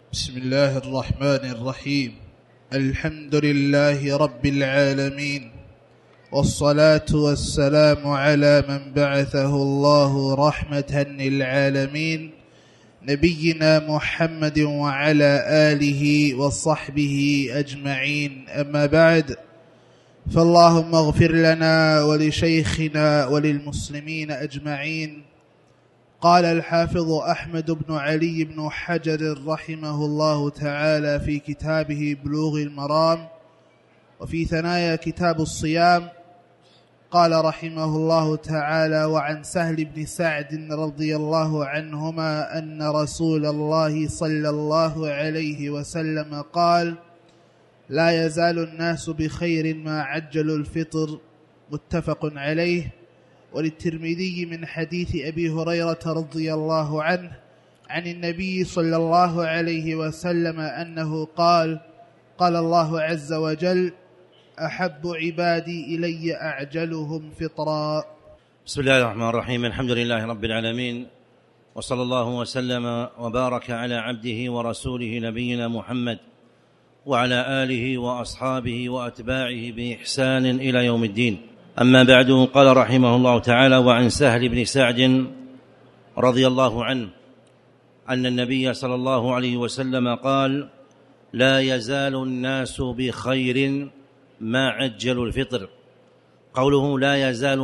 بسم الله الرحمن الرحيم. الحمد لله رب العالمين، والصلاة والسلام على من بعثه الله رحمة للعالمين، نبينا محمد وعلى آله وصحبه أجمعين. أما بعد، فاللهم اغفر لنا ولشيخنا وللمسلمين أجمعين. قال الحافظ أحمد بن علي بن حجر رحمه الله تعالى في كتابه بلوغ المرام وفي ثنايا كتاب الصيام، قال رحمه الله تعالى: وعن سهل بن سعد رضي الله عنهما أن رسول الله صلى الله عليه وسلم قال: لا يزال الناس بخير ما عجلوا الفطر. متفق عليه. وللترمذي من حديث أبي هريرة رضي الله عنه عن النبي صلى الله عليه وسلم أنه قال: قال الله عز وجل: أحب عبادي إلي أعجلهم فطرا. بسم الله الرحمن الرحيم. الحمد لله رب العالمين، وصلى الله وسلم وبارك على عبده ورسوله نبينا محمد وعلى آله وأصحابه وأتباعه بإحسان إلى يوم الدين. أما بعد، قال رحمه الله تعالى: وعن سهل بن سعد رضي الله عنه أن النبي صلى الله عليه وسلم قال: لا يزال الناس بخير ما عجلوا الفطر. قوله لا يزال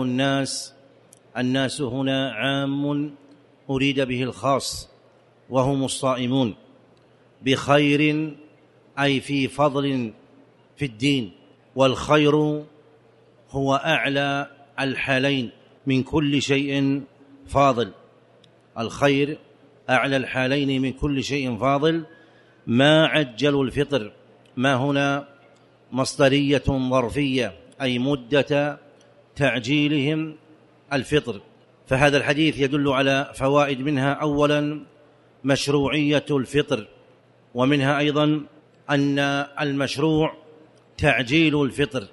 الناس هنا عام أريد به الخاص، وهم الصائمون. بخير أي في فضل في الدين، والخير هو أعلى الحالين من كل شيء فاضل. الخير أعلى الحالين من كل شيء فاضل. ما عجلوا الفطر، ما هنا مصدرية ظرفية، أي مدة تعجيلهم الفطر. فهذا الحديث يدل على فوائد، منها أولا مشروعية الفطر، ومنها أيضا أن المشروع تعجيل الفطر،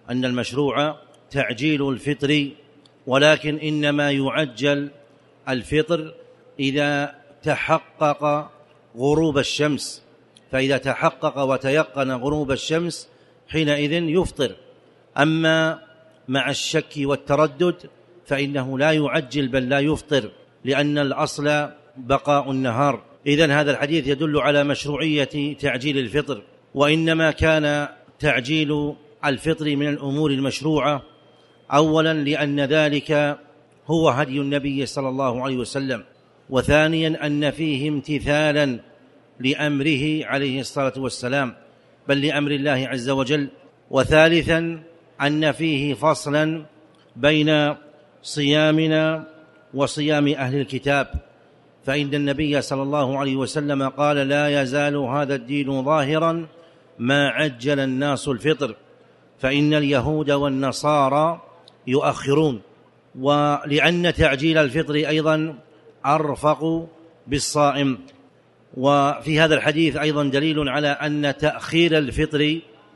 ولكن إنما يعجل الفطر إذا تحقق غروب الشمس، فإذا تحقق وتيقن غروب الشمس حينئذ يفطر. أما مع الشك والتردد فإنه لا يعجل بل لا يفطر، لأن الأصل بقاء النهار. إذن هذا الحديث يدل على مشروعية تعجيل الفطر. وإنما كان تعجيل الفطر من الأمور المشروعة أولا لأن ذلك هو هدي النبي صلى الله عليه وسلم، وثانيا أن فيه امتثالا لأمره عليه الصلاة والسلام، بل لأمر الله عز وجل، وثالثا أن فيه فصلا بين صيامنا وصيام أهل الكتاب، فإن النبي صلى الله عليه وسلم قال: لا يزال هذا الدين ظاهرا ما عجل الناس الفطر، فإن اليهود والنصارى يؤخرون. ولأن تعجيل الفطر أيضا أرفق بالصائم. وفي هذا الحديث أيضا دليل على أن تأخير الفطر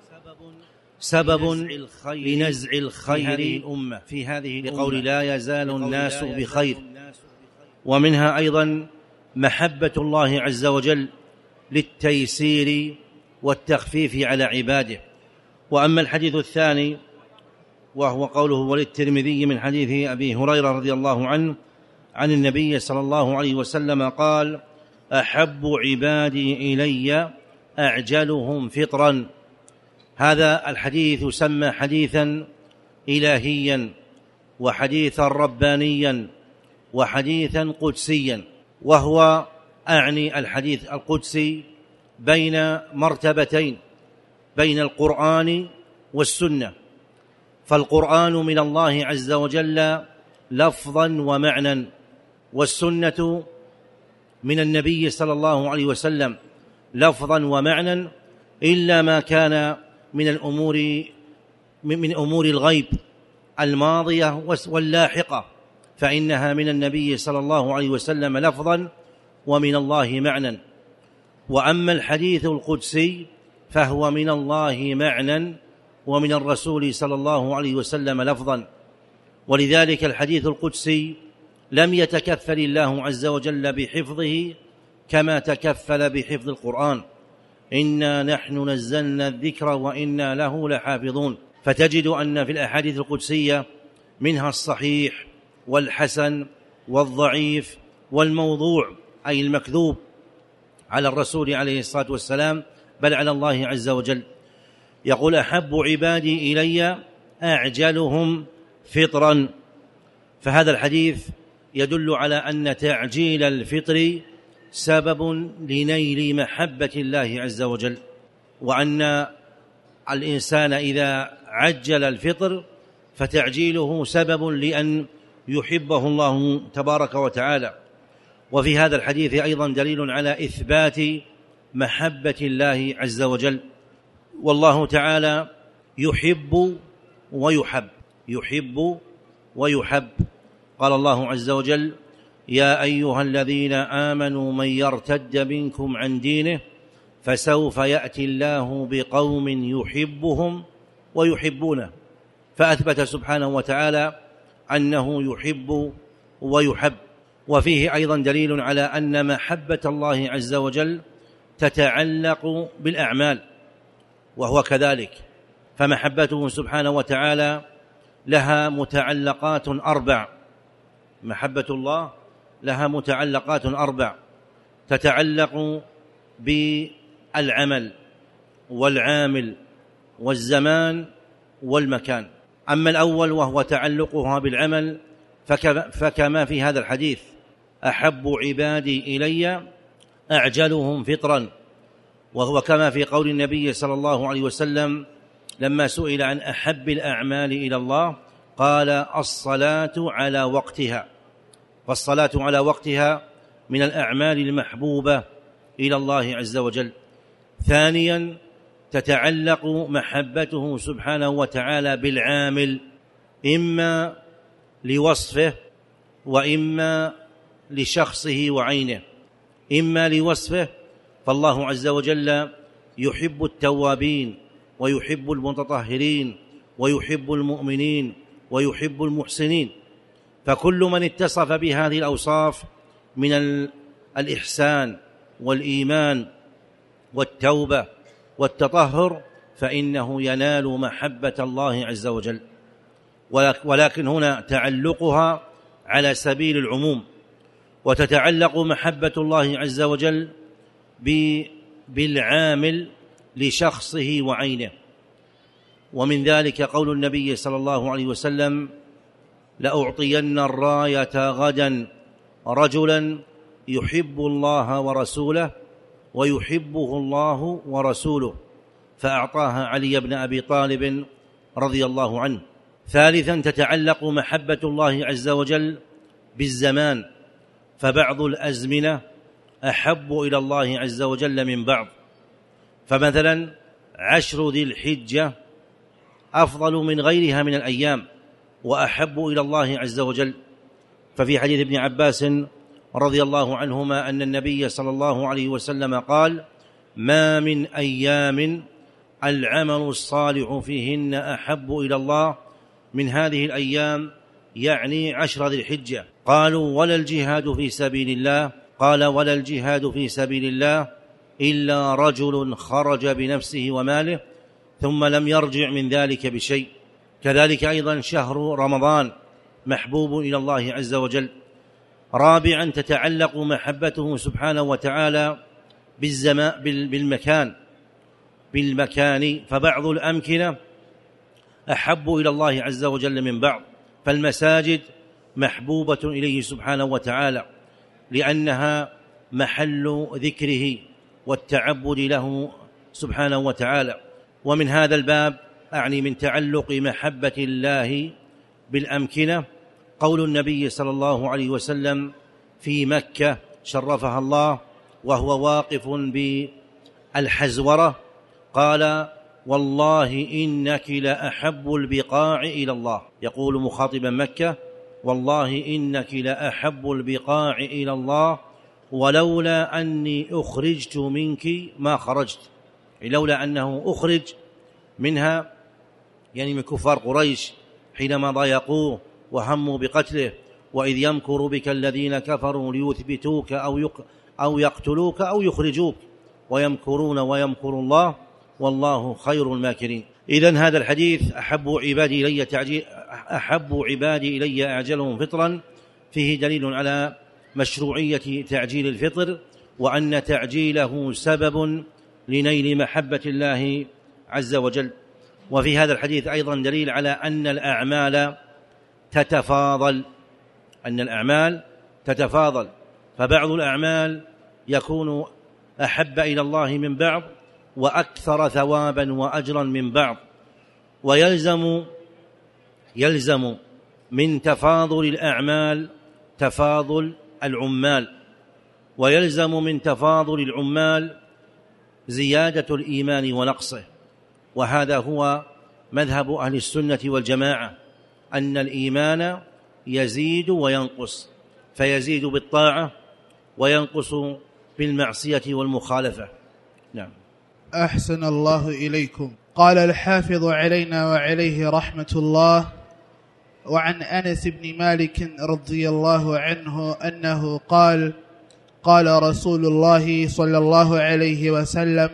سبب لنزع الخير الأمة في هذه لقول لا يزال الناس بخير. ومنها أيضا محبة الله عز وجل للتيسير والتخفيف على عباده. وأما الحديث الثاني وهو قوله: وللترمذي من حديث أبي هريرة رضي الله عنه عن النبي صلى الله عليه وسلم قال: أحب عبادي إلي أعجلهم فطرا. هذا الحديث يسمى حديثا إلهيا، وحديثا ربانيا، وحديثا قدسيا. وهو أعني الحديث القدسي بين مرتبتين، بين القرآن والسنة. فالقرآن من الله عز وجل لفظا ومعنى، والسنة من النبي صلى الله عليه وسلم لفظا ومعنى، إلا ما كان من أمور الغيب الماضية واللاحقة، فإنها من النبي صلى الله عليه وسلم لفظا ومن الله معنى. وأما الحديث القدسي فهو من الله معنى ومن الرسول صلى الله عليه وسلم لفظا. ولذلك الحديث القدسي لم يتكفل الله عز وجل بحفظه كما تكفل بحفظ القرآن، إنا نحن نزلنا الذكر وإنا له لحافظون. فتجد أن في الأحاديث القدسية منها الصحيح والحسن والضعيف والموضوع، أي المكذوب على الرسول عليه الصلاة والسلام، بل على الله عز وجل. يقول: أحب عبادي إلي أعجلهم فطرا. فهذا الحديث يدل على أن تعجيل الفطر سبب لنيل محبة الله عز وجل، وأن الإنسان إذا عجل الفطر فتعجيله سبب لأن يحبه الله تبارك وتعالى. وفي هذا الحديث أيضا دليل على إثبات محبة الله عز وجل، والله تعالى يحب ويحب، يحب ويحب. قال الله عز وجل: يا أيها الذين آمنوا من يرتد منكم عن دينه فسوف يأتي الله بقوم يحبهم ويحبونه. فأثبت سبحانه وتعالى أنه يحب ويحب. وفيه أيضا دليل على أن محبة الله عز وجل تتعلق بالأعمال، وهو كذلك، فمحبته سبحانه وتعالى لها متعلقات 4. محبة الله لها متعلقات 4 تتعلق بالعمل والعامل والزمان والمكان. أما الأول وهو تعلقها بالعمل فكما في هذا الحديث: أحب عبادي إلي أعجلهم فطرا، وهو كما في قول النبي صلى الله عليه وسلم لما سئل عن أحب الأعمال إلى الله قال: الصلاة على وقتها. فالصلاة على وقتها من الأعمال المحبوبة إلى الله عز وجل. ثانيا، تتعلق محبته سبحانه وتعالى بالعامل، إما لوصفه وإما لشخصه وعينه. إما لوصفه، فالله عز وجل يحب التوابين ويحب المتطهرين ويحب المؤمنين ويحب المحسنين، فكل من اتصف بهذه الأوصاف من الإحسان والإيمان والتوبة والتطهر فإنه ينال محبة الله عز وجل. ولكن هنا تعلقها على سبيل العموم، وتتعلق محبة الله عز وجل بالعامل لشخصه وعينه. ومن ذلك قول النبي صلى الله عليه وسلم: لأعطين الراية غدا رجلا يحب الله ورسوله ويحبه الله ورسوله، فأعطاها علي بن أبي طالب رضي الله عنه. ثالثا، تتعلق محبة الله عز وجل بالزمان، فبعض الأزمنة أحب إلى الله عز وجل من بعض. فمثلا 10 ذي الحجة أفضل من غيرها من الأيام وأحب إلى الله عز وجل. ففي حديث ابن عباس رضي الله عنهما أن النبي صلى الله عليه وسلم قال: ما من أيام العمل الصالح فيهن أحب إلى الله من هذه الأيام، يعني 10 ذي الحجة. قالوا: ولا الجهاد في سبيل الله؟ قال: ولا الجهاد في سبيل الله إلا رجل خرج بنفسه وماله ثم لم يرجع من ذلك بشيء. كذلك أيضا شهر رمضان محبوب إلى الله عز وجل. رابعا، تتعلق محبته سبحانه وتعالى بالمكان، فبعض الأمكنة أحب إلى الله عز وجل من بعض. فالمساجد محبوبة إليه سبحانه وتعالى لأنها محل ذكره والتعبد له سبحانه وتعالى. ومن هذا الباب، أعني من تعلق محبة الله بالأمكنة، قول النبي صلى الله عليه وسلم في مكة شرفها الله وهو واقف بالحزورة قال: والله إنك لأحب البقاع إلى الله. يقول مخاطبا مكة: والله إنك لأحب البقاع إلى الله ولولا أني أخرجت منك ما خرجت. لولا أنه أخرج منها، يعني من كفار قريش حينما ضايقوه وهموا بقتله، وإذ يمكر بك الذين كفروا ليثبتوك أو يقتلوك أو يخرجوك ويمكرون ويمكر الله والله خير الماكرين. إذن هذا الحديث أحب عبادي إلي أعجلهم فطرا فيه دليل على مشروعية تعجيل الفطر، وأن تعجيله سبب لنيل محبة الله عز وجل. وفي هذا الحديث أيضا دليل على أن الأعمال تتفاضل، فبعض الأعمال يكون أحب إلى الله من بعض وأكثر ثوابا وأجرا من بعض، ويلزم من تفاضل الأعمال تفاضل العمال، ويلزم من تفاضل العمال زيادة الإيمان ونقصه. وهذا هو مذهب أهل السنة والجماعة، أن الإيمان يزيد وينقص، فيزيد بالطاعة وينقص بالمعصية والمخالفة. نعم. أحسن الله إليكم. قال الحافظ علينا وعليه رحمة الله: وعن أنس بن مالك رضي الله عنه أنه قال: قال رسول الله صلى الله عليه وسلم: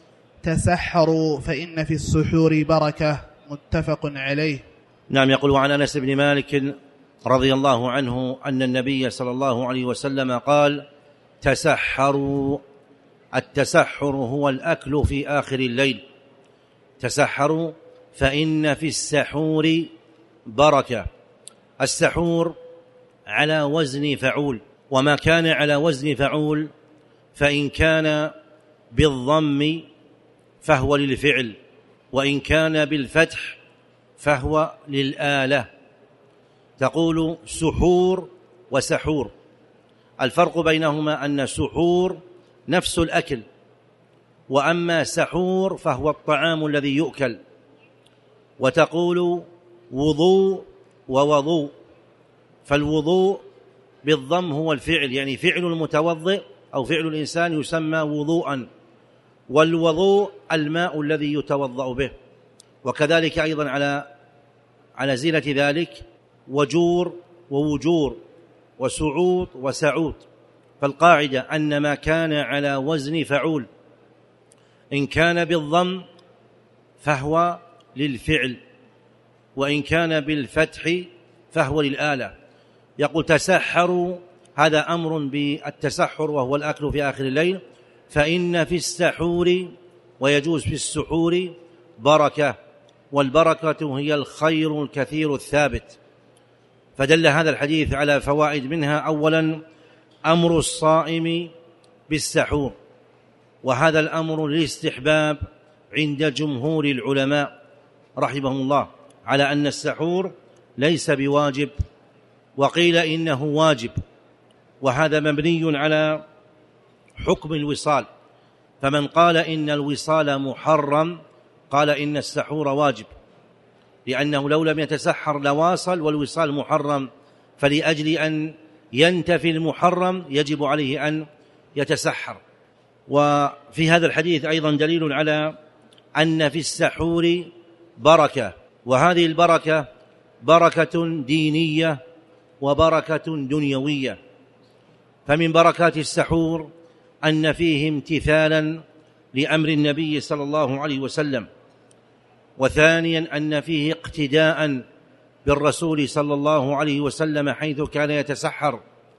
تسحروا فإن في السحور بركة. متفق عليه. نعم. يقول: وعن أنس بن مالك رضي الله عنه أن النبي صلى الله عليه وسلم قال: تسحروا. التسحر هو الأكل في آخر الليل. تسحروا فإن في السحور بركة. السحور على وزن فعول، وما كان على وزن فعول فإن كان بالضم فهو للفعل، وإن كان بالفتح فهو للآلة. تقول سحور وسحور. الفرق بينهما أن سحور نفس الأكل، وأما سحور فهو الطعام الذي يؤكل. وتقول وضوء ووضوء، فالوضوء بالضم هو الفعل، يعني فعل المتوضئ أو فعل الإنسان يسمى وضوءا، والوضوء الماء الذي يتوضأ به. وكذلك أيضا على زينة ذلك وجور ووجور وسعود وسعود. فالقاعدة أن ما كان على وزن فعول إن كان بالضم فهو للفعل، وإن كان بالفتح فهو للآلة. يقول تسحروا، هذا أمر بالتسحر وهو الأكل في آخر الليل. فإن في السحور، ويجوز في السحور، بركة، والبركة هي الخير الكثير الثابت. فدل هذا الحديث على فوائد، منها أولا أمر الصائم بالسحور، وهذا الأمر للاستحباب عند جمهور العلماء رحمهم الله، على أن السحور ليس بواجب، وقيل إنه واجب، وهذا مبني على حكم الوصال. فمن قال إن الوصال محرم قال إن السحور واجب، لأنه لو لم يتسحر لواصل، والوصال محرم، فلأجل أن ينتفي المحرم يجب عليه أن يتسحر. وفي هذا الحديث أيضا دليل على أن في السحور بركة، وهذه البركة بركة دينية وبركة دنيوية. فمن بركات السحور أن فيه امتثالا لأمر النبي صلى الله عليه وسلم، وثانيا أن فيه اقتداء بالرسول صلى الله عليه وسلم حيث كان يتسحر،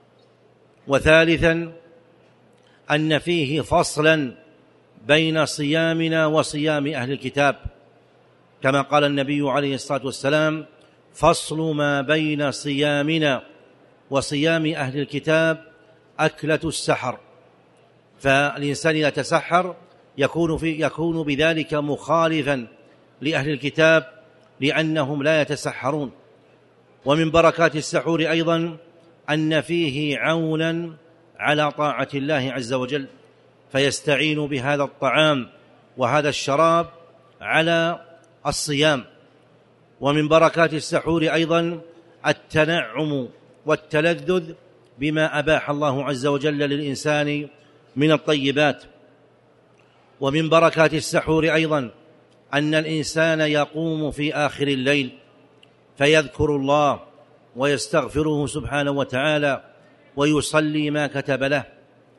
وثالثا أن فيه فصلا بين صيامنا وصيام أهل الكتاب، كما قال النبي عليه الصلاة والسلام: فصل ما بين صيامنا وصيام أهل الكتاب أكلة السحر. فالإنسان إذا تسحر يكون بذلك مخالفا لأهل الكتاب، لأنهم لا يتسحرون. ومن بركات السحور أيضا أن فيه عونا على طاعة الله عز وجل، فيستعين بهذا الطعام وهذا الشراب على الصيام. ومن بركات السحور أيضا التنعم والتلذذ بما أباح الله عز وجل للإنسان من الطيبات. ومن بركات السحور أيضا أن الإنسان يقوم في آخر الليل فيذكر الله ويستغفره سبحانه وتعالى ويصلي ما كتب له.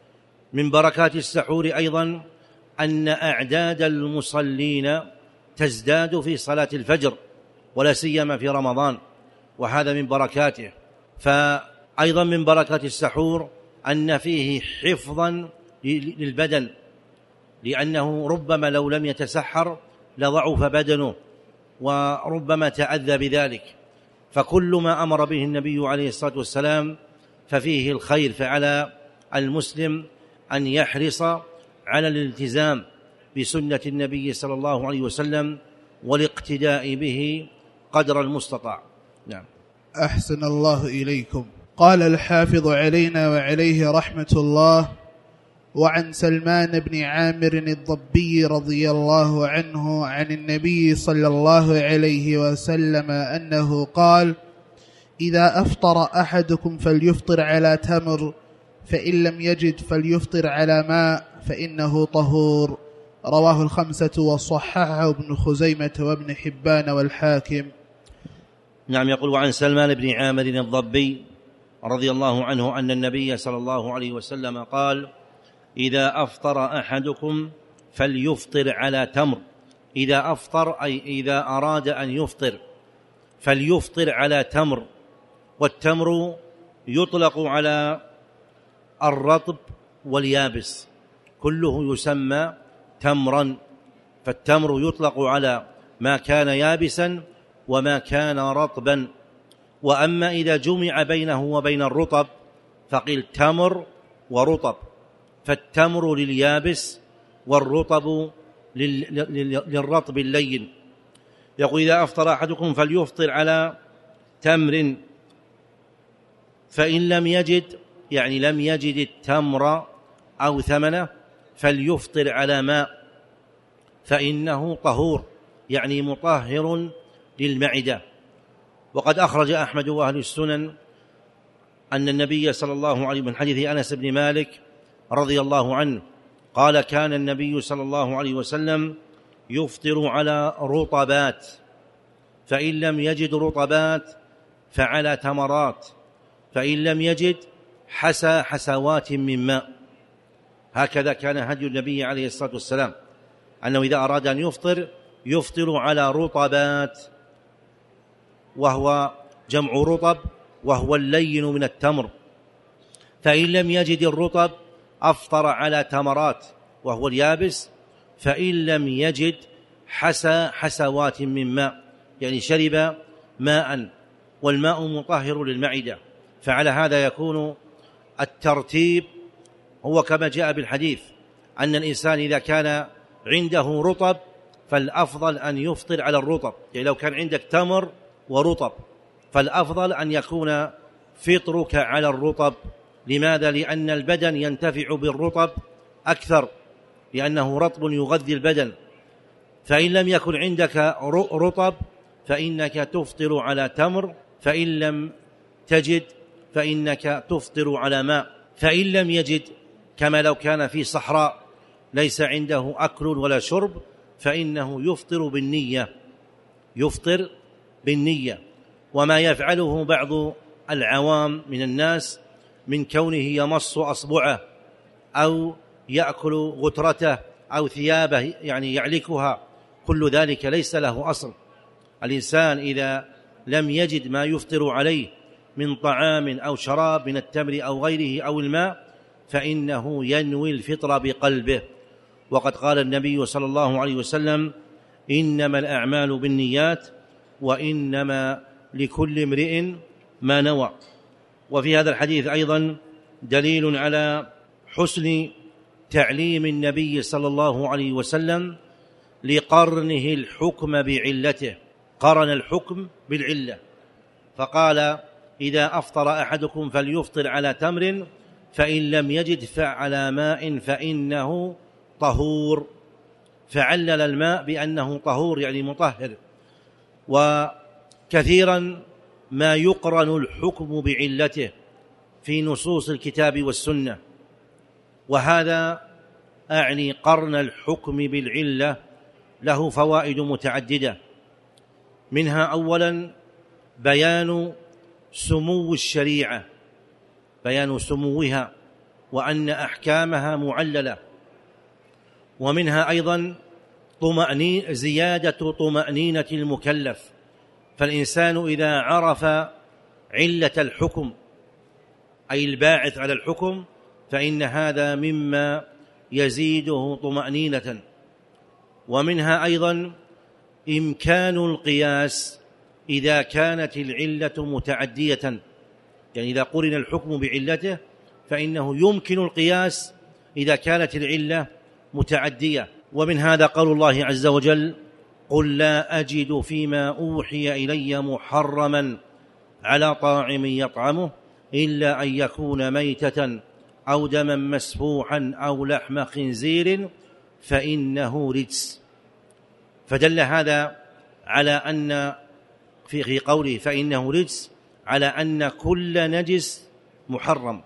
من بركات السحور أيضا أن أعداد المصلين تزداد في صلاة الفجر، ولا سيما في رمضان، وهذا من بركاته. فأيضا من بركات السحور أن فيه حفظا للبدن، لأنه ربما لو لم يتسحر لضعف بدنه وربما تأذى بذلك، فكل ما أمر به النبي عليه الصلاة والسلام ففيه الخير. فعلى المسلم أن يحرص على الالتزام بسنة النبي صلى الله عليه وسلم والاقتداء به قدر المستطاع. نعم. أحسن الله إليكم. قال الحافظ علينا وعليه رحمة الله: وعن سلمان بن عامر الضبي رضي الله عنه عن النبي صلى الله عليه وسلم أنه قال: إذا أفطر أحدكم فليفطر على تمر، فإن لم يجد فليفطر على ماء فإنه طهور. رواه الخمسة وصححه ابن خزيمة وابن حبان والحاكم. نعم. يقول: وعن سلمان بن عامر الضبي رضي الله عنه أن النبي صلى الله عليه وسلم قال: إذا أفطر أحدكم فليفطر على تمر. إذا أفطر أي إذا أراد أن يفطر فليفطر على تمر. والتمر يطلق على الرطب واليابس، كله يسمى تمرا، فالتمر يطلق على ما كان يابسا وما كان رطبا. وأما إذا جمع بينه وبين الرطب فقيل تمر ورطب، فالتمر لليابس والرطب للرطب اللين. يقول: إذا أفطر أحدكم فليفطر على تمر، فإن لم يجد، يعني لم يجد التمر أو ثمنه، فليفطر على ماء فإنه طهور، يعني مطهر للمعدة. وقد أخرج أحمد وأهل السنن أن النبي صلى الله عليه وسلم من حديث أنس بن مالك رضي الله عنه قال: كان النبي صلى الله عليه وسلم يفطر على رطبات، فإن لم يجد رطبات فعلى تمرات، فإن لم يجد حسى حسوات من ماء. هكذا كان هدي النبي عليه الصلاة والسلام، أنه إذا أراد أن يفطر على رطبات، وهو جمع رطب وهو اللين من التمر. فإن لم يجد الرطب أفطر على تمرات وهو اليابس، فإن لم يجد حسى حسوات من ماء، يعني شرب ماء، والماء مطهر للمعدة. فعلى هذا يكون الترتيب هو كما جاء بالحديث، أن الإنسان إذا كان عنده رطب فالأفضل أن يفطر على الرطب. يعني لو كان عندك تمر ورطب فالأفضل أن يكون فطرك على الرطب. لماذا؟ لأن البدن ينتفع بالرطب أكثر، لأنه رطب يغذي البدن. فإن لم يكن عندك رطب فإنك تفطر على تمر، فإن لم تجد فإنك تفطر على ماء. فإن لم يجد، كما لو كان في صحراء ليس عنده أكل ولا شرب، فإنه يفطر بالنية. وما يفعله بعض العوام من الناس من كونه يمص أصبعه أو يأكل غترته أو ثيابه، يعني يعلكها، كل ذلك ليس له أصل. الإنسان إذا لم يجد ما يفطر عليه من طعام أو شراب من التمر أو غيره أو الماء فإنه ينوي الفطر بقلبه. وقد قال النبي صلى الله عليه وسلم: إنما الأعمال بالنيات وإنما لكل امرئ ما نوى. وفي هذا الحديث أيضا دليل على حسن تعليم النبي صلى الله عليه وسلم لقرنه الحكم بعلته، قرن الحكم بالعلة، فقال: إذا أفطر أحدكم فليفطر على تمر، فإن لم يجد فعلى ماء فإنه طهور. فعلل الماء بأنه طهور، يعني مطهر. وكثيرا ما يقرن الحكم بعلته في نصوص الكتاب والسنة، وهذا أعني قرن الحكم بالعلة له فوائد متعددة، منها أولا بيان سمو الشريعة، بيان سموها وأن أحكامها معللة. ومنها أيضا زيادة طمأنينة المكلف، فالإنسان إذا عرف علة الحكم أي الباعث على الحكم فإن هذا مما يزيده طمأنينة. ومنها أيضا إمكان القياس إذا كانت العلة متعدية، يعني إذا قرن الحكم بعلته فإنه يمكن القياس إذا كانت العلة متعدية. ومن هذا قول الله عز وجل: قل لا أجد فيما أوحي إلي محرما على طاعم يطعمه إلا أن يكون ميتة أو دما مسفوحا أو لحم خنزير فإنه رجس. فدل هذا على أن في قوله فإنه رجس على أن كل نجس محرم،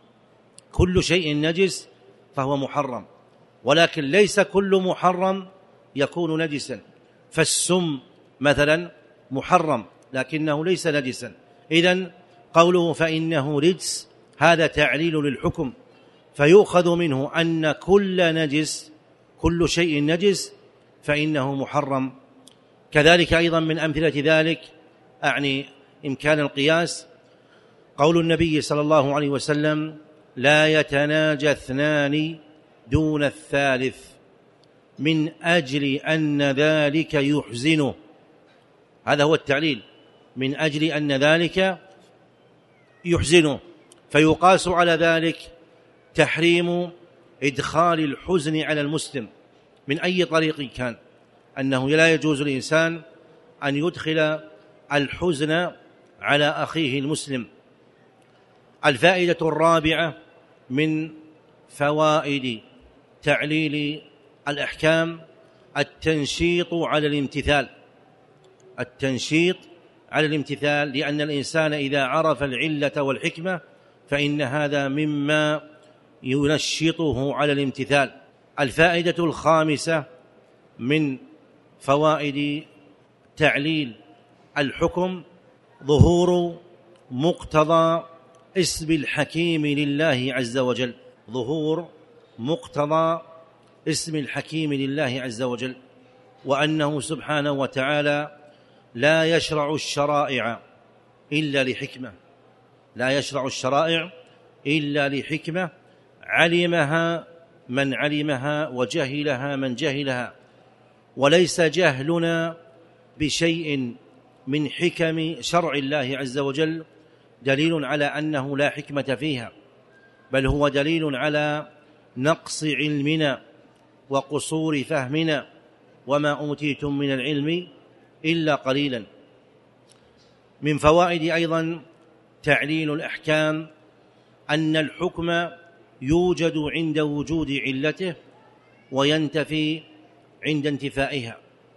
كل شيء نجس فهو محرم، ولكن ليس كل محرم يكون نجسا. فالسم مثلا محرم لكنه ليس نجسا. إذن قوله فإنه رجس هذا تعليل للحكم، فيؤخذ منه أن كل شيء نجس فإنه محرم. كذلك أيضا من أمثلة ذلك أعني إمكان القياس قول النبي صلى الله عليه وسلم: لا يتناجى اثنان دون الثالث من أجل أن ذلك يحزنه. هذا هو التعليل، من أجل أن ذلك يحزنه. فيقاس على ذلك تحريم إدخال الحزن على المسلم من أي طريق كان، أنه لا يجوز للإنسان أن يدخل الحزن على أخيه المسلم. الفائدة الرابعة من فوائد تعليل الأحكام التنشيط على الامتثال، لأن الإنسان إذا عرف العلة والحكمة فإن هذا مما ينشطه على الامتثال. الفائدة الخامسة من فوائد تعليل الحكم ظهور مقتضى اسم الحكيم لله عز وجل، وأنه سبحانه وتعالى لا يشرع الشرائع إلا لحكمة علمها من علمها وجهلها من جهلها. وليس جهلنا بشيء من حكم شرع الله عز وجل دليل على أنه لا حكمة فيها، بل هو دليل على نقص علمنا وقصور فهمنا، وما أوتيتم من العلم إلا قليلا. من فوائد أيضا تعليل الأحكام أن الحكم يوجد عند وجود علته وينتفي عند انتفائها،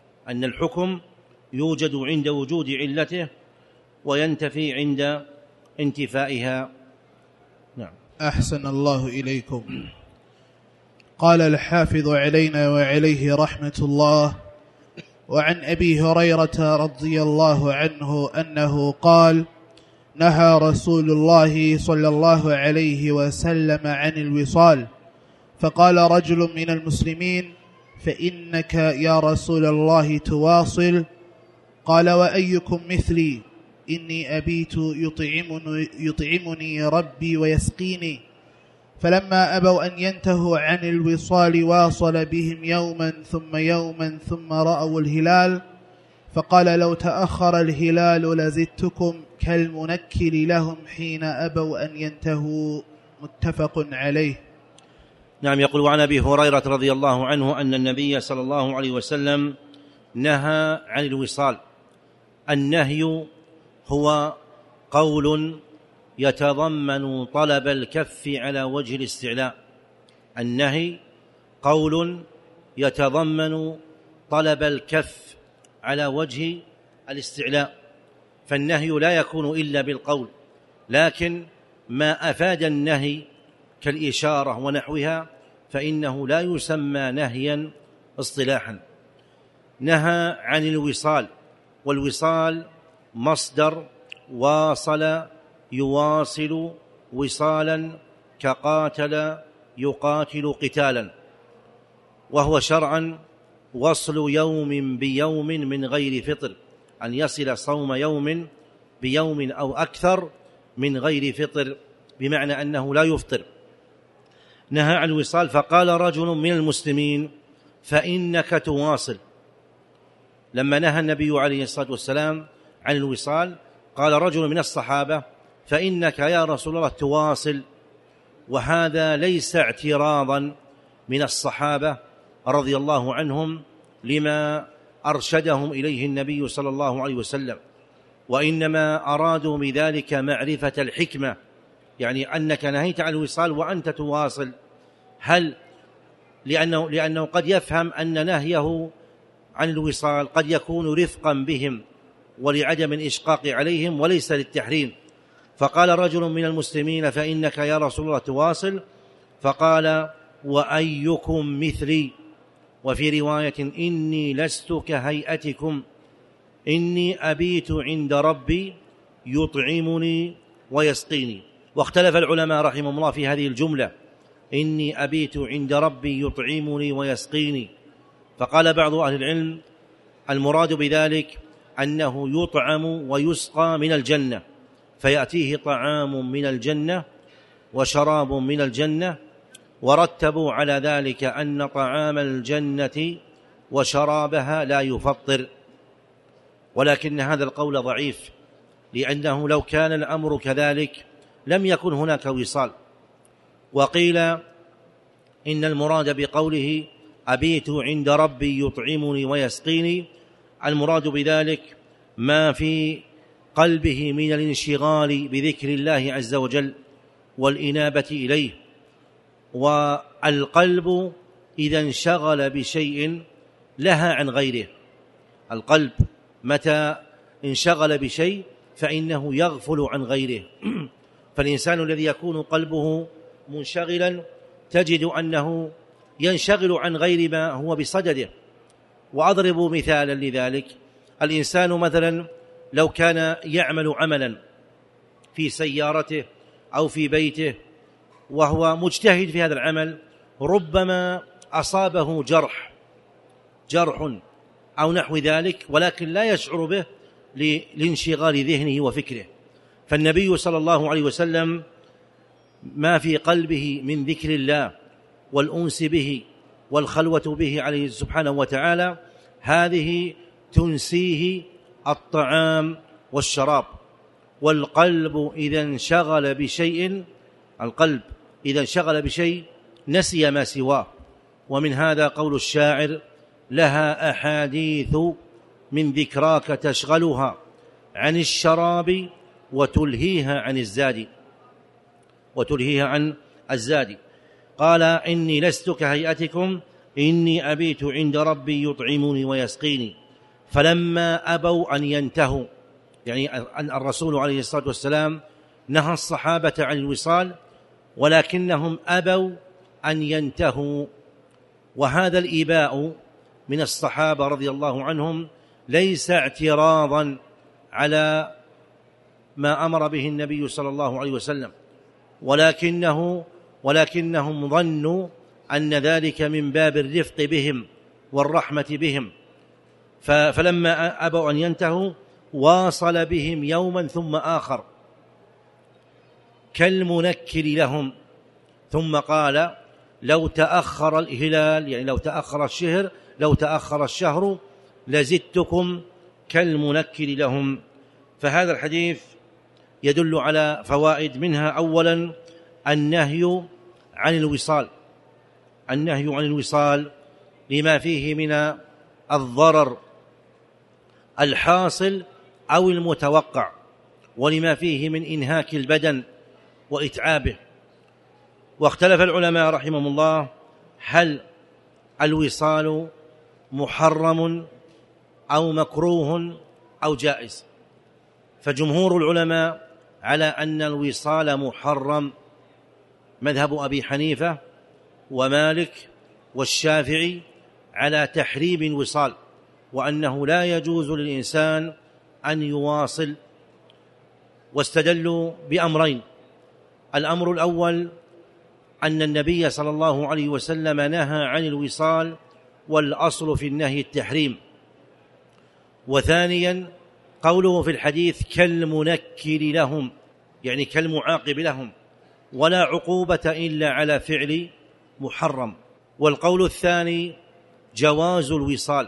عند انتفائها. نعم. أحسن الله إليكم. قال الحافظ علينا وعليه رحمة الله: وعن أبي هريرة رضي الله عنه أنه قال: نهى رسول الله صلى الله عليه وسلم عن الوصال، فقال رجل من المسلمين: فإنك يا رسول الله تواصل؟ قال: وأيكم مثلي؟ إني أبيت يطعمني ربي ويسقيني. فلما أبوا أن ينتهوا عن الوصال واصل بهم يوما ثم رأوا الهلال، فقال: لو تأخر الهلال لزدتكم كالمنكل لهم حين أبوا أن ينتهوا. متفق عليه. نعم. يقول: وعن أبي هريرة رضي الله عنه أن النبي صلى الله عليه وسلم نهى عن الوصال. النهي هو قول يتضمن طلب الكف على وجه الاستعلاء. النهي قول يتضمن طلب الكف على وجه الاستعلاء، فالنهي لا يكون إلا بالقول، لكن ما أفاد النهي كالإشارة ونحوها فإنه لا يسمى نهيا اصطلاحا. نهى عن الوصال، والوصال مصدر واصل يواصل وصالا كقاتل يقاتل قتالا، وهو شرعا وصل يوم بيوم من غير فطر، أن يصل صوم يوم بيوم أو أكثر من غير فطر، بمعنى أنه لا يفطر. نهى عن الوصال، فقال رجل من المسلمين: فإنك تواصل. لما نهى النبي عليه الصلاة والسلام عن الوصال قال رجل من الصحابة: فإنك يا رسول الله تواصل. وهذا ليس اعتراضا من الصحابة رضي الله عنهم لما أرشدهم إليه النبي صلى الله عليه وسلم، وإنما أرادوا بذلك معرفة الحكمة، يعني أنك نهيت عن الوصال وأنت تواصل، هل لأنه قد يفهم أن نهيه عن الوصال قد يكون رفقا بهم ولعدم الإشقاق عليهم وليس للتحريم. فقال رجل من المسلمين: فإنك يا رسول الله تواصل. فقال: وأيكم مثلي؟ وفي رواية: إني لست كهيئتكم، إني أبيت عند ربي يطعمني ويسقيني. واختلف العلماء رحمهم الله في هذه الجملة: إني أبيت عند ربي يطعمني ويسقيني. فقال بعض أهل العلم: المراد بذلك أنه يطعم ويسقى من الجنة، فيأتيه طعام من الجنة وشراب من الجنة، ورتبوا على ذلك أن طعام الجنة وشرابها لا يفطر. ولكن هذا القول ضعيف، لأنه لو كان الأمر كذلك لم يكن هناك وصال. وقيل إن المراد بقوله أبيت عند ربي يطعمني ويسقيني، المراد بذلك ما في قلبه من الانشغال بذكر الله عز وجل والإنابة إليه. والقلب إذا انشغل بشيء لها عن غيره، القلب متى انشغل بشيء فإنه يغفل عن غيره. فالإنسان الذي يكون قلبه منشغلا تجد أنه ينشغل عن غير ما هو بصدده. وأضرب مثالا لذلك: الإنسان مثلا لو كان يعمل عملا في سيارته أو في بيته وهو مجتهد في هذا العمل، ربما أصابه جرح أو نحو ذلك، ولكن لا يشعر به لانشغال ذهنه وفكره. فالنبي صلى الله عليه وسلم ما في قلبه من ذكر الله والأنس به والخلوة به عليه سبحانه وتعالى، هذه تنسيه الطعام والشراب. والقلب إذا انشغل بشيء نسي ما سواه. ومن هذا قول الشاعر: لها أحاديث من ذكراك تشغلها عن الشراب وتلهيها عن الزاد. قال: إني لست كهيئتكم، إني أبيت عند ربي يطعمني ويسقيني. فلما أبوا أن ينتهوا، يعني أن الرسول عليه الصلاة والسلام نهى الصحابة عن الوصال ولكنهم أبوا أن ينتهوا. وهذا الإباء من الصحابة رضي الله عنهم ليس اعتراضا على ما أمر به النبي صلى الله عليه وسلم، ولكنهم ظنوا أن ذلك من باب الرفق بهم والرحمة بهم. فلما أبوا أن ينتهوا واصل بهم يوما ثم آخر كالمنكر لهم، ثم قال: لو تأخر الهلال، يعني لو تأخر الشهر لزدتكم كالمنكر لهم. فهذا الحديث يدل على فوائد، منها أولا النهي عن الوصال لما فيه من الضرر الحاصل أو المتوقع، ولما فيه من إنهاك البدن وإتعابه. واختلف العلماء رحمهم الله: هل الوصال محرم أو مكروه أو جائز؟ فجمهور العلماء على أن الوصال محرم، مذهب أبي حنيفة ومالك والشافعي على تحريم الوصال، وأنه لا يجوز للإنسان أن يواصل. واستدلوا بأمرين: الأمر الأول أن النبي صلى الله عليه وسلم نهى عن الوصال، والأصل في النهي التحريم. وثانيا قوله في الحديث كالمنكر لهم، يعني كالمعاقب لهم، ولا عقوبة إلا على فعل محرم. والقول الثاني جواز الوصال.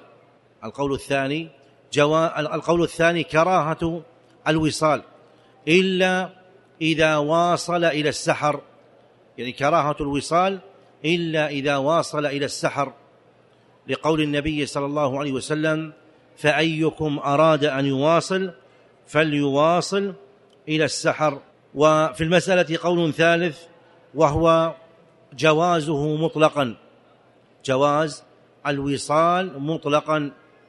القول الثاني كراهة الوصال إلا إذا واصل إلى السحر، يعني كراهة الوصال إلا إذا واصل إلى السحر، لقول النبي صلى الله عليه وسلم فأيكم أراد أن يواصل فليواصل إلى السحر. وفي المسألة قول ثالث وهو جوازه مطلقا، جواز الوصال مطلقا،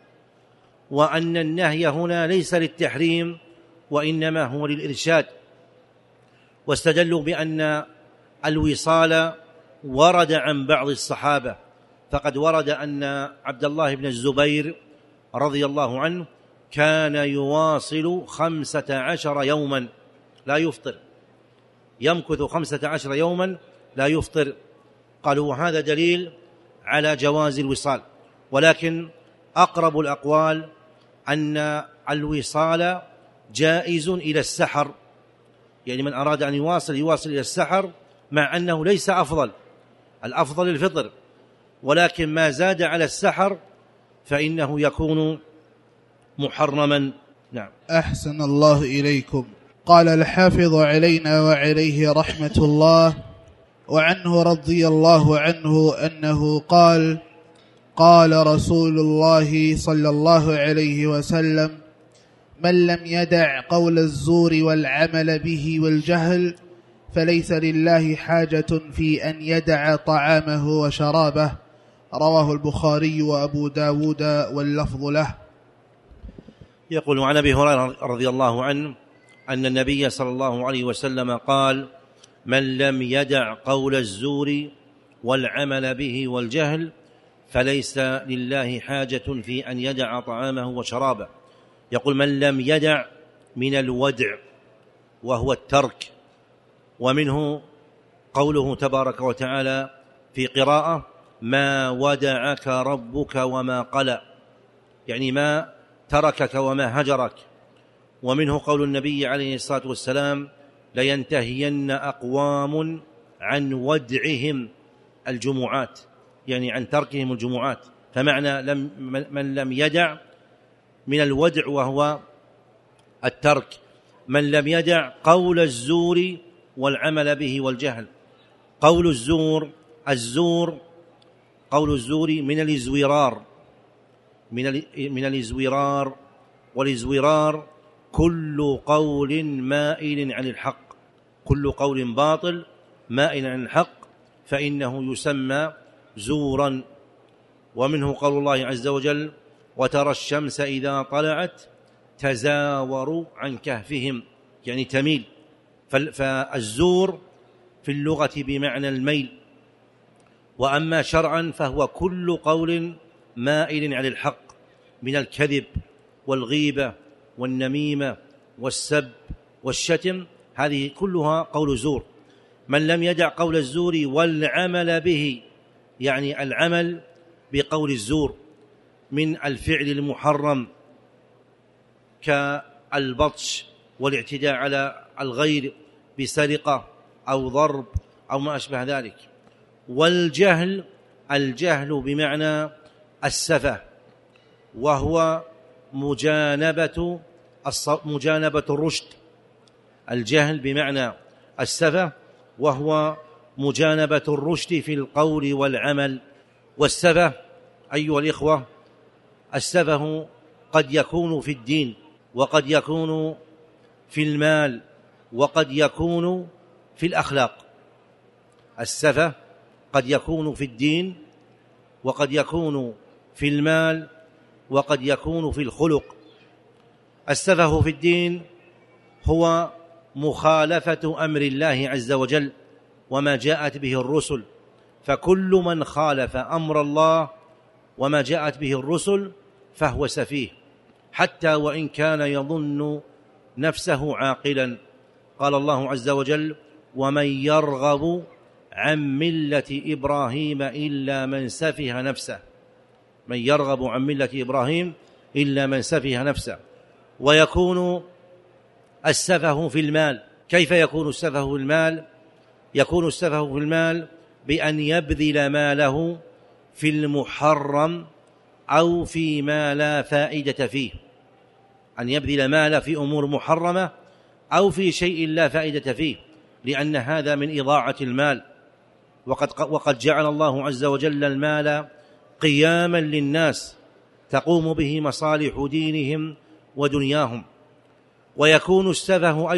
وأن النهي هنا ليس للتحريم وإنما هو للإرشاد. واستدلوا بأن الوصال ورد عن بعض الصحابة، فقد ورد أن عبد الله بن الزبير رضي الله عنه كان يواصل 15 يوما لا يفطر، يمكث 15 يوما لا يفطر. قالوا وهذا دليل على جواز الوصال، ولكن أقرب الأقوال أن الوصال جائز إلى السحر، يعني من أراد أن يواصل إلى السحر، مع أنه ليس أفضل، الأفضل الفطر، ولكن ما زاد على السحر فإنه يكون محرما. نعم. أحسن الله إليكم. قال الحافظ علينا وعليه رحمة الله: وعنه رضي الله عنه أنه قال: قال رسول الله صلى الله عليه وسلم: من لم يدع قول الزور والعمل به والجهل فليس لله حاجة في أن يدع طعامه وشرابه. رواه البخاري وأبو داود واللفظ له. يقول عن أبي هريرة رضي الله عنه أن النبي صلى الله عليه وسلم قال: من لم يدع قول الزور والعمل به والجهل فليس لله حاجة في أن يدع طعامه وشرابه. يقول من لم يدع من الودع وهو الترك، ومنه قوله تبارك وتعالى في قراءة: ما ودعك ربك وما قلى، يعني ما تركك وما هجرك. ومنه قول النبي عليه الصلاة والسلام: لينتهين أقوام عن ودعهم الجمعات، يعني عن تركهم الجمعات. فمعنى من لم يدع من الودع وهو الترك، من لم يدع قول الزور والعمل به والجهل. قول الزور قول الزور من الازورار، من الازورار، والازورار كل قول مائل عن الحق، كل قول باطل مائل عن الحق فإنه يسمى زورا. ومنه قول الله عز وجل: وترى الشمس إذا طلعت تزاور عن كهفهم، يعني تميل. فالزور في اللغة بمعنى الميل، وأما شرعا فهو كل قول مائل عن الحق من الكذب والغيبة والنميمة والسب والشتم، هذه كلها قول زور. من لم يدع قول الزور والعمل به، يعني العمل بقول الزور من الفعل المحرم كالبطش والاعتداء على الغير بسرقة أو ضرب أو ما أشبه ذلك. والجهل، الجهل بمعنى السفة، وهو مجانبة الرشد. الجهل بمعنى السفة وهو مجانبة الرشد في القول والعمل. والسفة أيها الإخوة، السفه قد يكون في الدين، وقد يكون في المال، وقد يكون في الأخلاق. السفه قد يكون في الدين، وقد يكون في المال، وقد يكون في الخلق. السفه في الدين هو مخالفة أمر الله عز وجل وما جاءت به الرسل، فكل من خالف أمر الله وما جاءت به الرسل فهو سفيه، حتى وإن كان يظن نفسه عاقلا. قال الله عز وجل: ومن يرغب عن ملة إبراهيم إلا من سفه نفسه، من يرغب عن ملة إبراهيم إلا من سفه نفسه. ويكون السفه في المال. كيف يكون السفه في المال؟ يكون السفه في المال بأن يبذل ماله في المحرم أو فيما لا فائدة فيه، أن يبذل ماله في أمور محرمة أو في شيء لا فائدة فيه، لأن هذا من إضاعة المال. وقد جعل الله عز وجل المال قياما للناس تقوم به مصالح دينهم ودنياهم. ويكون السفه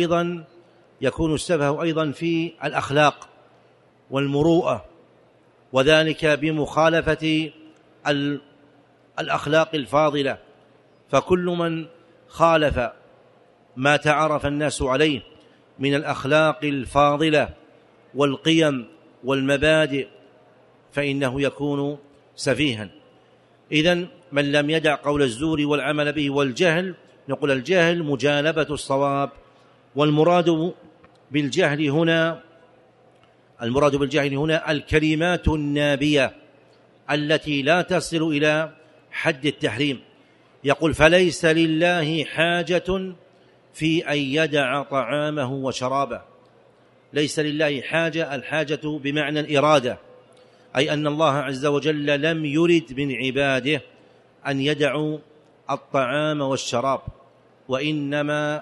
أيضا في الأخلاق والمروءة، وذلك بمخالفة الأخلاق الفاضلة. فكل من خالف ما تعرف الناس عليه من الأخلاق الفاضلة والقيم والمبادئ فإنه يكون سفيها. إذن من لم يدع قول الزور والعمل به والجهل، نقول الجهل مجانبة الصواب. والمراد بالجهل هنا الكلمات النابية التي لا تصل إلى حد التحريم. يقول فليس لله حاجة في أن يدع طعامه وشرابه. ليس لله حاجة، الحاجة بمعنى الإرادة، أي أن الله عز وجل لم يرد من عباده أن يدعوا الطعام والشراب، وإنما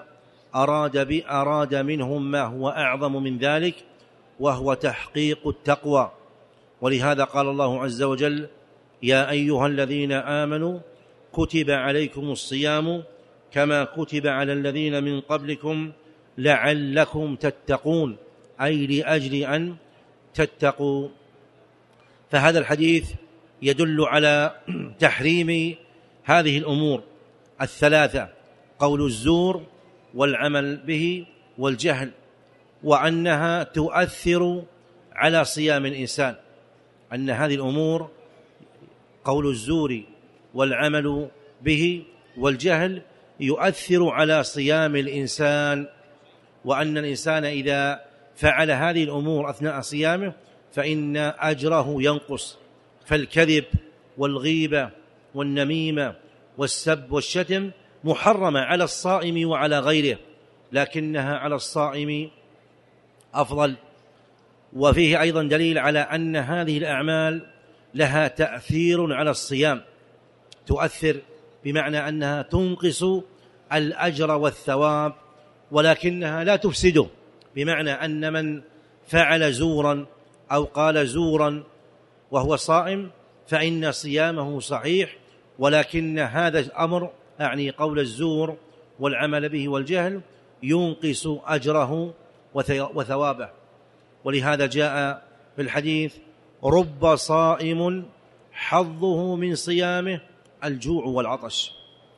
أراد منهم ما هو أعظم من ذلك، وهو تحقيق التقوى. ولهذا قال الله عز وجل يا أيها الذين آمنوا كتب عليكم الصيام كما كتب على الذين من قبلكم لعلكم تتقون، أي لأجل أن تتقوا. فهذا الحديث يدل على تحريم هذه الأمور الثلاثة: قول الزور والعمل به والجهل، وأنها تؤثر على صيام الإنسان. أن هذه الأمور قول الزور والعمل به والجهل يؤثر على صيام الإنسان، وأن الإنسان إذا فعل هذه الأمور أثناء صيامه فإن أجره ينقص. فالكذب والغيبة والنميمة والسب والشتم محرمة على الصائم وعلى غيره، لكنها على الصائم أفضل. وفيه أيضا دليل على أن هذه الأعمال لها تأثير على الصيام، تؤثر بمعنى أنها تنقص الأجر والثواب، ولكنها لا تفسده، بمعنى أن من فعل زورا أو قال زورا وهو صائم فإن صيامه صحيح، ولكن هذا الأمر يعني قول الزور والعمل به والجهل ينقص أجره وثوابه. ولهذا جاء في الحديث رب صائم حظه من صيامه الجوع والعطش،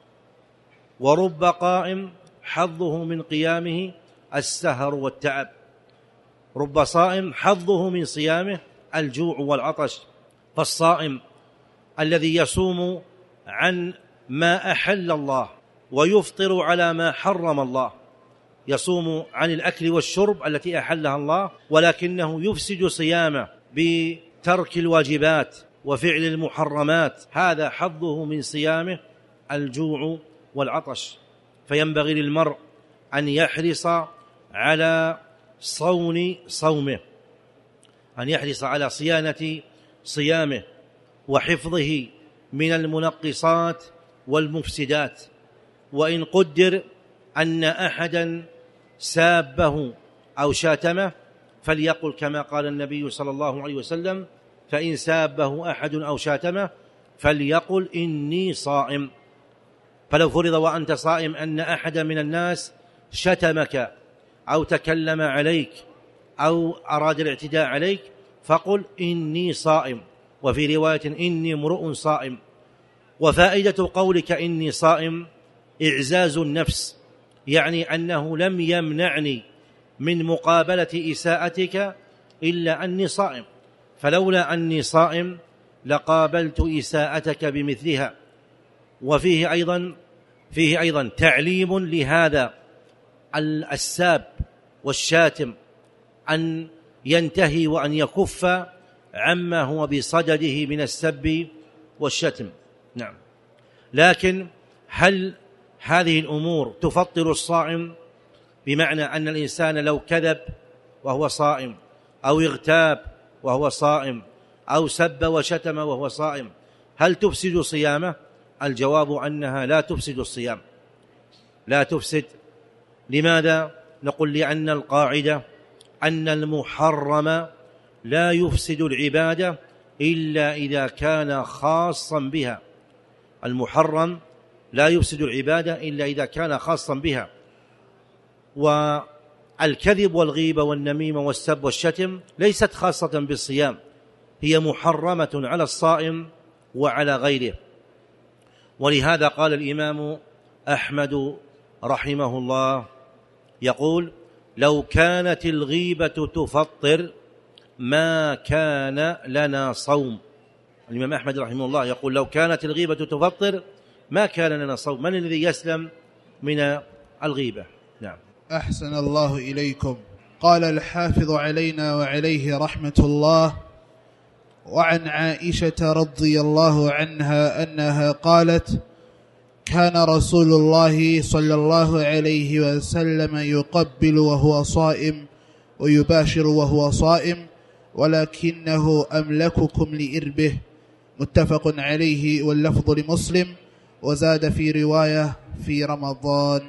ورب قائم حظه من قيامه السهر والتعب. رب صائم حظه من صيامه الجوع والعطش. فالصائم الذي يصوم عن ما أحل الله ويفطر على ما حرم الله، يصوم عن الأكل والشرب التي أحلها الله، ولكنه يفسد صيامه بترك الواجبات وفعل المحرمات، هذا حظه من صيامه الجوع والعطش. فينبغي للمرء أن يحرص على صومه، أن يحرص على صيانة صيامه وحفظه من المنقصات والمفسدات. وإن قدر أن أحدا سابه أو شاتمه فليقل كما قال النبي صلى الله عليه وسلم: فإن سابه أحد أو شاتمه فليقل إني صائم. فلو فرض وأنت صائم أن أحدا من الناس شتمك أو تكلم عليك أو أراد الاعتداء عليك فقل إني صائم، وفي رواية إني امرؤ صائم. وفائدة قولك إني صائم إعزاز النفس، يعني أنه لم يمنعني من مقابلة إساءتك إلا أني صائم، فلولا أني صائم لقابلت إساءتك بمثلها. وفيه أيضا تعليم لهذا الساب والشاتم أن ينتهي وأن يكف عما هو بصدده من السب والشتم. نعم. لكن هل هذه الأمور تفطر الصائم؟ بمعنى أن الإنسان لو كذب وهو صائم، أو اغتاب وهو صائم، أو سب وشتم وهو صائم، هل تفسد صيامه؟ الجواب أنها لا تفسد الصيام، لا تفسد. لماذا؟ نقول لأن القاعدة أن المحرم لا يفسد العبادة إلا إذا كان خاصا بها. المحرم لا يفسد العبادة إلا إذا كان خاصا بها. والكذب والغيبة والنميمة والسب والشتم ليست خاصة بالصيام، هي محرمة على الصائم وعلى غيره. ولهذا قال الإمام أحمد رحمه الله يقول: لو كانت الغيبة تفطر ما كان لنا صوم. الإمام أحمد رحمه الله يقول: لو كانت الغيبة تفطر ما كان لنا صوم. من الذي يسلم من الغيبة؟ نعم. أحسن الله إليكم. قال الحافظ علينا وعليه رحمة الله: وعن عائشة رضي الله عنها أنها قالت: كان رسول الله صلى الله عليه وسلم يقبل وهو صائم ويباشر وهو صائم، ولكنه أملككم لإربه. متفق عليه، واللفظ لمسلم، وزاد في رواية في رمضان.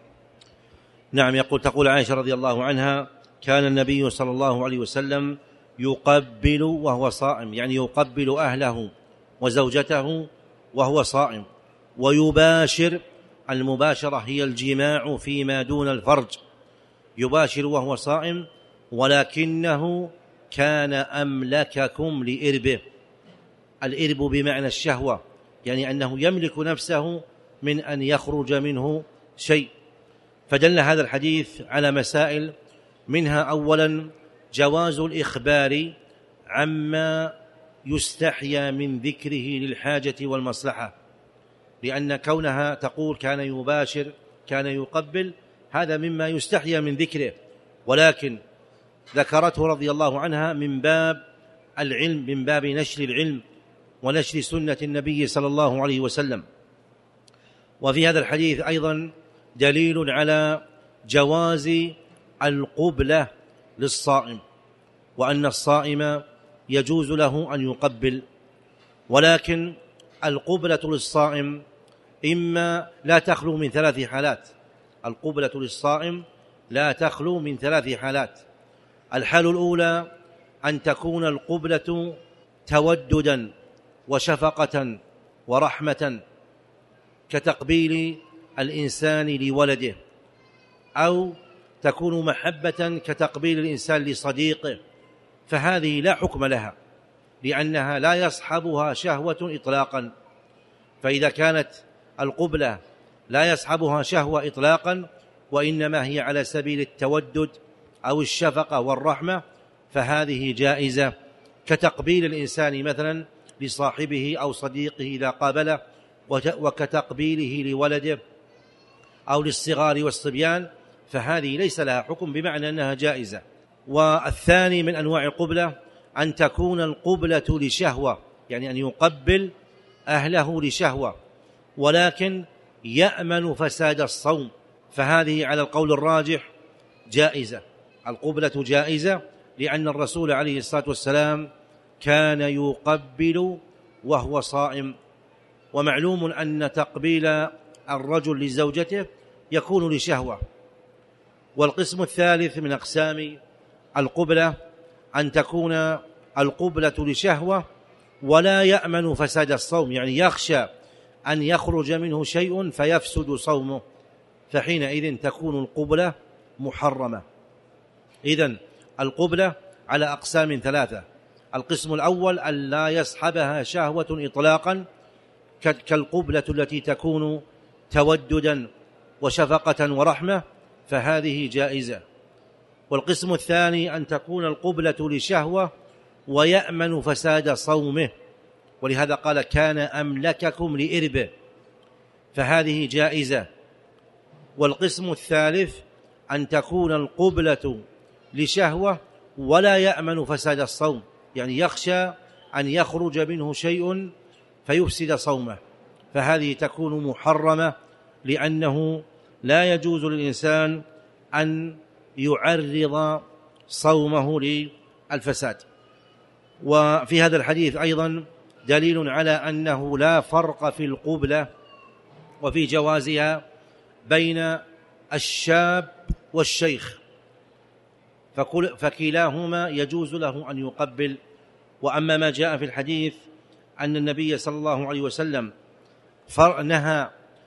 نعم. تقول عائشة رضي الله عنها: كان النبي صلى الله عليه وسلم يقبل وهو صائم، يعني يقبل أهله وزوجته وهو صائم، ويباشر. المباشرة هي الجماع فيما دون الفرج، يباشر وهو صائم، ولكنه كان أملككم لإربه. الإرب بمعنى الشهوة، يعني أنه يملك نفسه من أن يخرج منه شيء. فدل هذا الحديث على مسائل، منها أولا جواز الإخبار عما يستحيا من ذكره للحاجة والمصلحة، لأن كونها تقول كان يباشر كان يقبل هذا مما يستحيا من ذكره، ولكن ذكرته رضي الله عنها من باب العلم، من باب نشر العلم ونشر سنة النبي صلى الله عليه وسلم. وفي هذا الحديث أيضا دليل على جواز القبلة للصائم، وأن الصائم يجوز له أن يقبل، ولكن القبلة للصائم إما لا تخلو من ثلاث حالات. القبلة للصائم لا تخلو من ثلاث حالات. الحال الأولى أن تكون القبلة توددا وشفقة ورحمة، كتقبيل الإنسان لولده، أو تكون محبة كتقبيل الإنسان لصديقه، فهذه لا حكم لها، لأنها لا يصحبها شهوة إطلاقا. فإذا كانت القبلة لا يصحبها شهوة إطلاقا، وإنما هي على سبيل التودد أو الشفقة والرحمة، فهذه جائزة، كتقبيل الإنسان مثلا لصاحبه أو صديقه إذا قابله، وكتقبيله لولده أو للصغار والصبيان، فهذه ليس لها حكم، بمعنى أنها جائزة. والثاني من أنواع القبلة أن تكون القبلة لشهوة، يعني أن يقبل أهله لشهوة، ولكن يأمن فساد الصوم، فهذه على القول الراجح جائزة. القبلة جائزة لأن الرسول عليه الصلاة والسلام كان يقبل وهو صائم، ومعلوم أن تقبيل الرجل لزوجته يكون لشهوة. والقسم الثالث من أقسام القبلة أن تكون القبلة لشهوة ولا يأمن فساد الصوم، يعني يخشى أن يخرج منه شيء فيفسد صومه، فحينئذ تكون القبلة محرمة. إذن القبلة على أقسام ثلاثة: القسم الأول أن لا يصحبها شهوة إطلاقا، كالقبلة التي تكون توددا وشفقة ورحمة، فهذه جائزة. والقسم الثاني أن تكون القبلة لشهوة ويأمن فساد صومه، ولهذا قال كان أملككم لإربه، فهذه جائزة. والقسم الثالث أن تكون القبلة لشهوة ولا يأمن فساد الصوم، يعني يخشى أن يخرج منه شيء فيفسد صومه، فهذه تكون محرمة، لأنه لا يجوز للإنسان أن يعرض صومه للفساد. وفي هذا الحديث أيضا دليل على أنه لا فرق في القبلة وفي جوازها بين الشاب والشيخ، فكلاهما يجوز له أن يقبل. وأما ما جاء في الحديث أن النبي صلى الله عليه وسلم نهى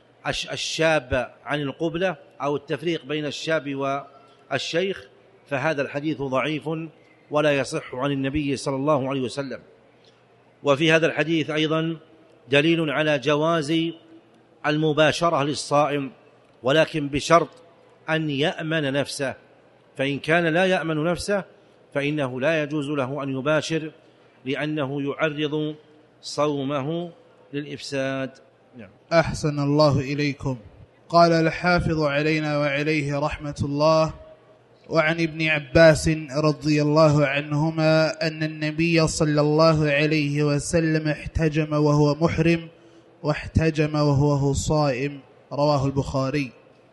الشاب عن القبلة أو التفريق بين الشاب والشيخ، فهذا الحديث ضعيف ولا يصح عن النبي صلى الله عليه وسلم. وفي هذا الحديث أيضا دليل على جواز المباشرة للصائم، ولكن بشرط أن يأمن نفسه، فإن كان لا يأمن نفسه فإنه لا يجوز له أن يباشر، لأنه يعرض صومه للإفساد. نعم. أحسن الله إليكم. قال الحافظ علينا وعليه رحمة الله: وعن ابن عباس رضي الله عنهما أن النبي صلى الله عليه وسلم احتجم وهو محرم واحتجم وهو صائم، رواه البخاري.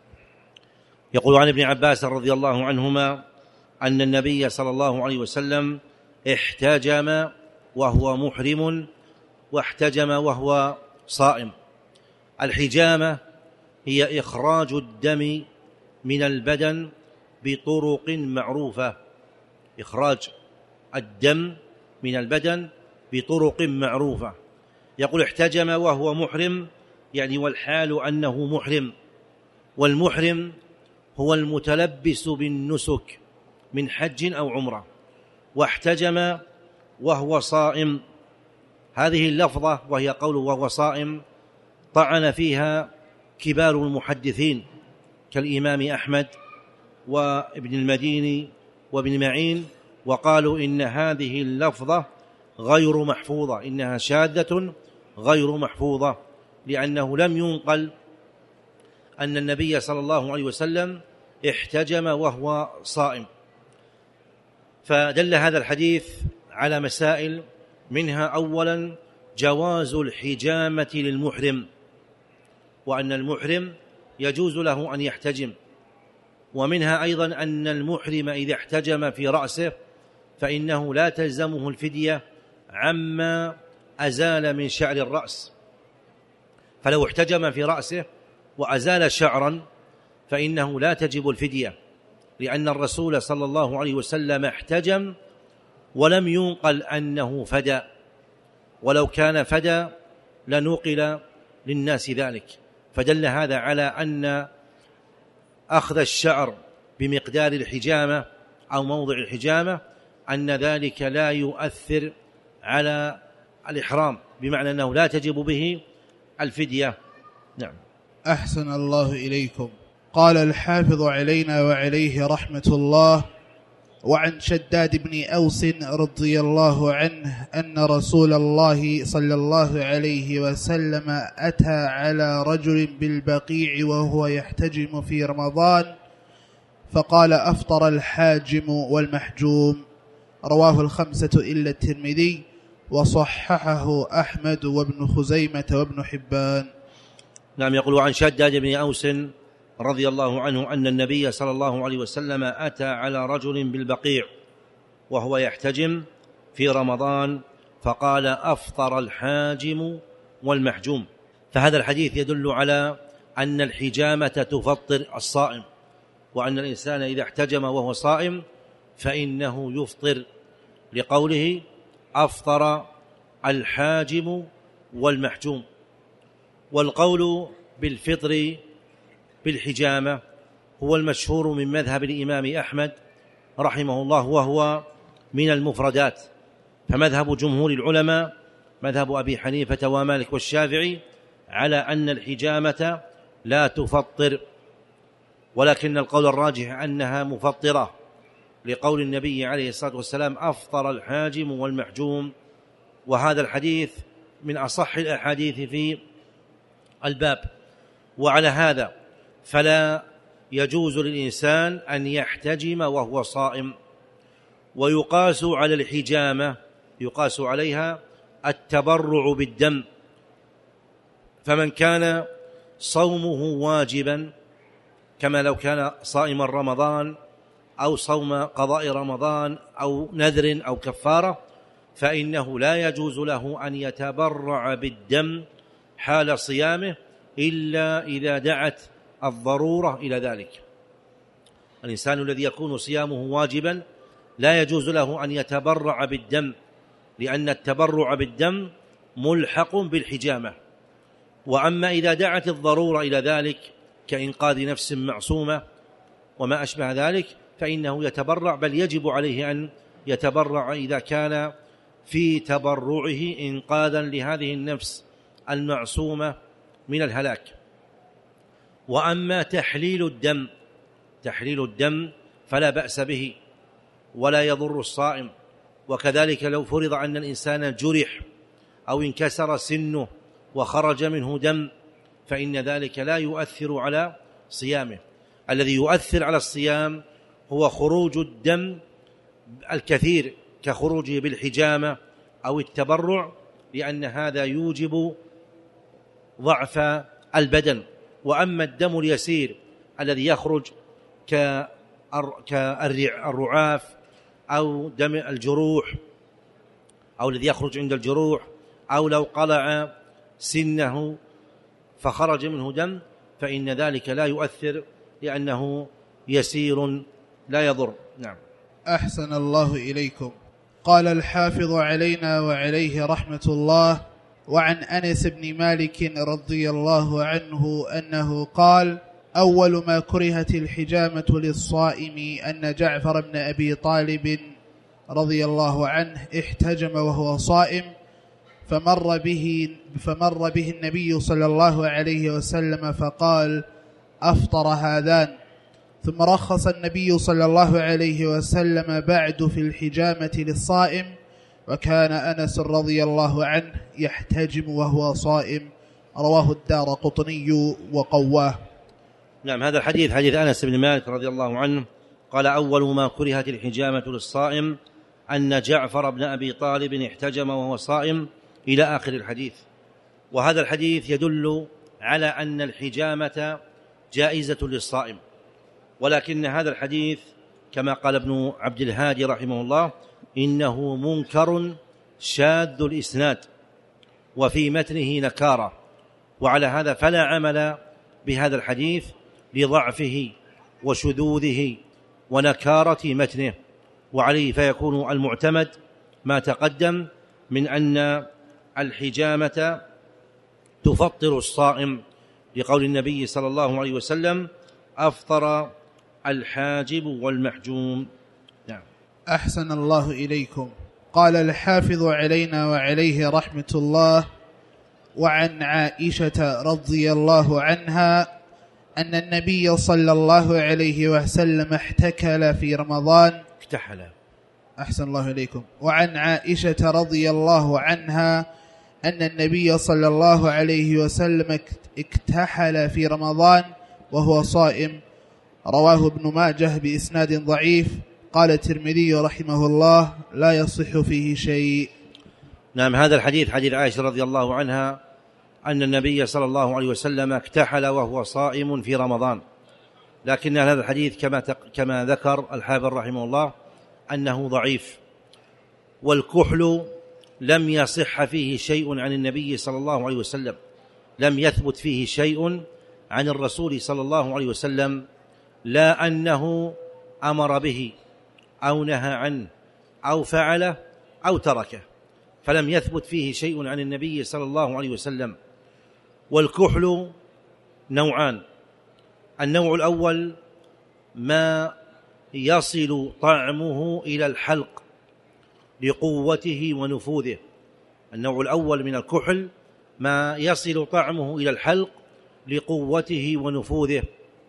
يقول عن ابن عباس رضي الله عنهما أن النبي صلى الله عليه وسلم احتجم وهو محرم واحتجم وهو صائم. الحجامة هي إخراج الدم من البدن بطرق معروفة، إخراج الدم من البدن بطرق معروفة. يقول احتجم وهو محرم، يعني والحال أنه محرم، والمحرم هو المتلبس بالنسك من حج أو عمرة. واحتجم وهو صائم، هذه اللفظة وهي قوله وهو صائم طعن فيها كبار المحدثين كالإمام أحمد وابن المديني وابن معين، وقالوا إن هذه اللفظة غير محفوظة، إنها شاذة غير محفوظة، لأنه لم ينقل أن النبي صلى الله عليه وسلم احتجم وهو صائم. فدل هذا الحديث على مسائل، منها أولا جواز الحجامة للمحرم، وأن المحرم يجوز له أن يحتجم، ومنها أيضا أن المحرم إذا احتجم في رأسه فإنه لا تلزمه الفدية عما أزال من شعر الرأس، فلو احتجم في رأسه وأزال شعرا فإنه لا تجب الفدية، لأن الرسول صلى الله عليه وسلم احتجم ولم ينقل أنه فدى، ولو كان فدى لنقل للناس ذلك. فدل هذا على أن أخذ الشعر بمقدار الحجامة أو موضع الحجامة أن ذلك لا يؤثر على الإحرام، بمعنى أنه لا تجب به الفدية. نعم. أحسن الله إليكم. قال الحافظ علينا وعليه رحمة الله: وعن شداد بن أوس رضي الله عنه أن رسول الله صلى الله عليه وسلم أتى على رجل بالبقيع وهو يحتجم في رمضان، فقال: أفطر الحاجم والمحجوم، رواه الخمسة إلا الترمذي، وصححه أحمد وابن خزيمة وابن حبان. نعم. يقول عن شداد بن أوس رضي الله عنه أن النبي صلى الله عليه وسلم أتى على رجل بالبقيع وهو يحتجم في رمضان، فقال: أفطر الحاجم والمحجوم. فهذا الحديث يدل على أن الحجامة تفطر الصائم، وأن الإنسان إذا احتجم وهو صائم فإنه يفطر، لقوله: أفطر الحاجم والمحجوم. والقول بالفطر بالحجامة هو المشهور من مذهب الإمام أحمد رحمه الله، وهو من المفردات. فمذهب جمهور العلماء مذهب أبي حنيفة ومالك والشافعي على أن الحجامة لا تفطر، ولكن القول الراجح أنها مفطرة، لقول النبي عليه الصلاة والسلام: أفطر الحاجم والمحجوم. وهذا الحديث من أصح الأحاديث في الباب. وعلى هذا فلا يجوز للإنسان أن يحتجم وهو صائم، ويقاس على الحجامة، يقاس عليها التبرع بالدم. فمن كان صومه واجبا كما لو كان صائما رمضان أو صوم قضاء رمضان أو نذر أو كفارة، فإنه لا يجوز له أن يتبرع بالدم حال صيامه إلا إذا دعت الضرورة إلى ذلك. الإنسان الذي يكون صيامه واجبا لا يجوز له أن يتبرع بالدم، لأن التبرع بالدم ملحق بالحجامة. وأما إذا دعت الضرورة إلى ذلك كإنقاذ نفس معصومة وما أشبه ذلك فإنه يتبرع، بل يجب عليه أن يتبرع إذا كان في تبرعه إنقاذا لهذه النفس المعصومة من الهلاك. وأما تحليل الدم فلا بأس به ولا يضر الصائم. وكذلك لو فرض أن الإنسان جرح أو انكسر سنه وخرج منه دم فإن ذلك لا يؤثر على صيامه. الذي يؤثر على الصيام هو خروج الدم الكثير كخروجه بالحجامة أو التبرع، لأن هذا يوجب ضعف البدن. وأما الدم اليسير الذي يخرج كالرعاف أو دم الجروح أو الذي يخرج عند الجروح أو لو قلع سنه فخرج منه دم فإن ذلك لا يؤثر لأنه يسير لا يضر. نعم. أحسن الله إليكم. قال الحافظ علينا وعليه رحمة الله: وعن أنس بن مالك رضي الله عنه أنه قال: أول ما كرهت الحجامة للصائم أن جعفر بن أبي طالب رضي الله عنه احتجم وهو صائم فمر به النبي صلى الله عليه وسلم فقال: أفطر هذان. ثم رخص النبي صلى الله عليه وسلم بعد في الحجامة للصائم، وكان أنس رضي الله عنه يحتجم وهو صائم. رواه الدارقطني وقواه. نعم. هذا الحديث حديث أنس بن مالك رضي الله عنه قال: أول ما كرهت الحجامة للصائم أن جعفر بن أبي طالب احتجم وهو صائم، إلى آخر الحديث. وهذا الحديث يدل على أن الحجامة جائزة للصائم، ولكن هذا الحديث كما قال ابن عبد الهادي رحمه الله إنه منكر شاذ الإسناد وفي متنه نكارة، وعلى هذا فلا عمل بهذا الحديث لضعفه وشذوذه ونكارة متنه، وعليه فيكون المعتمد ما تقدم من أن الحجامة تفطر الصائم، لقول النبي صلى الله عليه وسلم: أفطر الحاجب والمحجوم. نعم. أحسن الله إليكم. قال الحافظ علينا وعليه رحمة الله: وعن عائشة رضي الله عنها أن النبي صلى الله عليه وسلم احتكل في رمضان. أحسن الله إليكم. وعن عائشة رضي الله عنها أن النبي صلى الله عليه وسلم اكتحل في رمضان وهو صائم. رواه ابن ماجه بإسناد ضعيف. قال الترمذي رحمه الله: لا يصح فيه شيء. نعم. هذا الحديث حديث عائشة رضي الله عنها أن النبي صلى الله عليه وسلم اكتحل وهو صائم في رمضان، لكن هذا الحديث كما ذكر الحافظ رحمه الله أنه ضعيف، والكحل لم يصح فيه شيء عن النبي صلى الله عليه وسلم، لم يثبت فيه شيء عن الرسول صلى الله عليه وسلم، لا أنه أمر به أو نهى عنه أو فعله أو تركه، فلم يثبت فيه شيء عن النبي صلى الله عليه وسلم. والكحل نوعان: النوع الأول ما يصل طعمه إلى الحلق لقوته ونفوذه، النوع الأول من الكحل ما يصل طعمه إلى الحلق لقوته ونفوذه.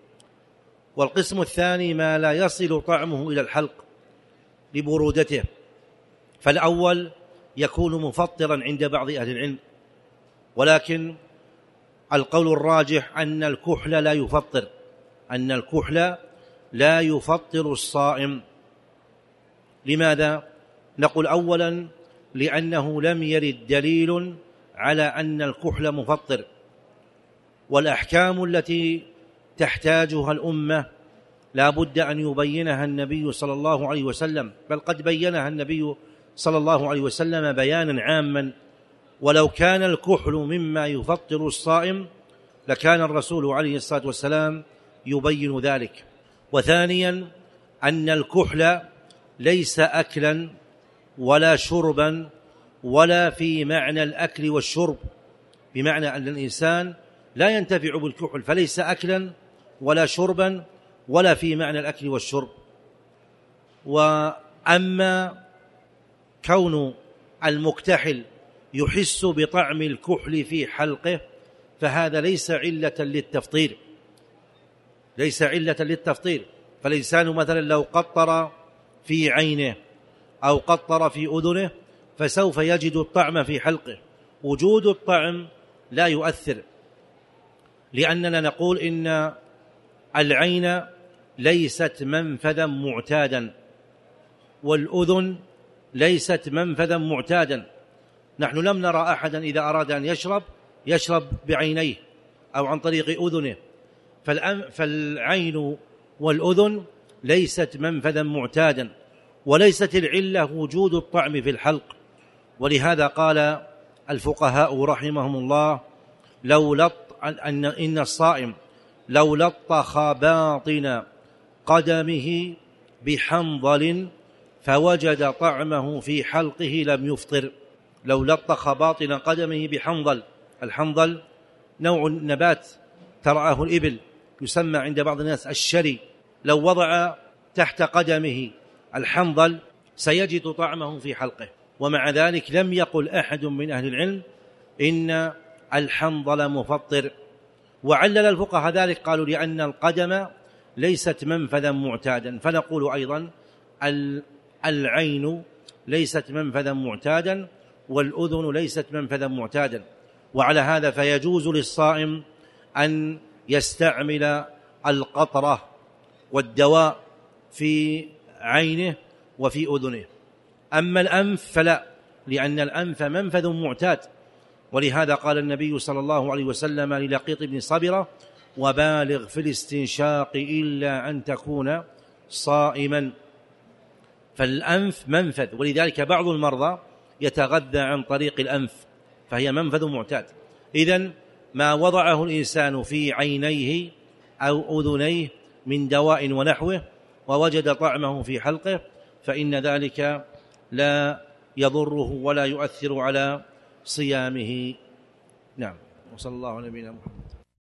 والقسم الثاني ما لا يصل طعمه إلى الحلق لبرودته. فالأول يكون مفطرا عند بعض أهل العلم، ولكن القول الراجح أن الكحل لا يفطر الصائم، لماذا؟ نقول أولا لأنه لم يرد دليل على أن الكحل مفطر، والأحكام التي تحتاجها الأمة لا بد أن يبينها النبي صلى الله عليه وسلم، بل قد بينها النبي صلى الله عليه وسلم بيانا عاما. ولو كان الكحل مما يفطر الصائم لكان الرسول عليه الصلاة والسلام يبين ذلك. وثانيا أن الكحل ليس أكلا ولا شربا ولا في معنى الأكل والشرب، بمعنى أن الإنسان لا ينتفع بالكحل، فليس أكلا ولا شربا ولا في معنى الأكل والشرب. وأما كون المكتحل يحس بطعم الكحل في حلقه فهذا ليس علة للتفطير، ليس علة للتفطير. فالإنسان مثلا لو قطر في عينه أو قطر في أذنه فسوف يجد الطعم في حلقه، وجود الطعم لا يؤثر، لأننا نقول إن العين ليست منفذا معتادا والأذن ليست منفذا معتادا. نحن لم نرى أحدا إذا أراد أن يشرب بعينيه أو عن طريق أذنه، فالعين والأذن ليست منفذا معتادا، وليست العلة وجود الطعم في الحلق. ولهذا قال الفقهاء رحمهم الله إن الصائم لو لطخ باطن قدمه بحنظل فوجد طعمه في حلقه لم يفطر. لو لطخ باطن قدمه بحنظل، الحنظل نوع نبات ترعاه الإبل يسمى عند بعض الناس الشري، لو وضع تحت قدمه الحنظل سيجد طعمه في حلقه. ومع ذلك لم يقل أحد من أهل العلم إن الحنظل مفطر. وعلل الفقهاء ذلك قالوا لأن القدم ليست منفذا معتادا، فنقول أيضا العين ليست منفذا معتادا والأذن ليست منفذا معتادا. وعلى هذا فيجوز للصائم أن يستعمل القطرة والدواء في عينه وفي أذنه. أما الأنف فلا، لأن الأنف منفذ معتاد، ولهذا قال النبي صلى الله عليه وسلم للقيط بن صبرة: وبالغ في الاستنشاق إلا أن تكون صائما. فالأنف منفذ، ولذلك بعض المرضى يتغذى عن طريق الأنف فهي منفذ معتاد. إذن ما وضعه الإنسان في عينيه أو أذنيه من دواء ونحوه ووجد طعمه في حلقه فإن ذلك لا يضره ولا يؤثر على صيامه. نعم، وصلى الله على نبينا محمد.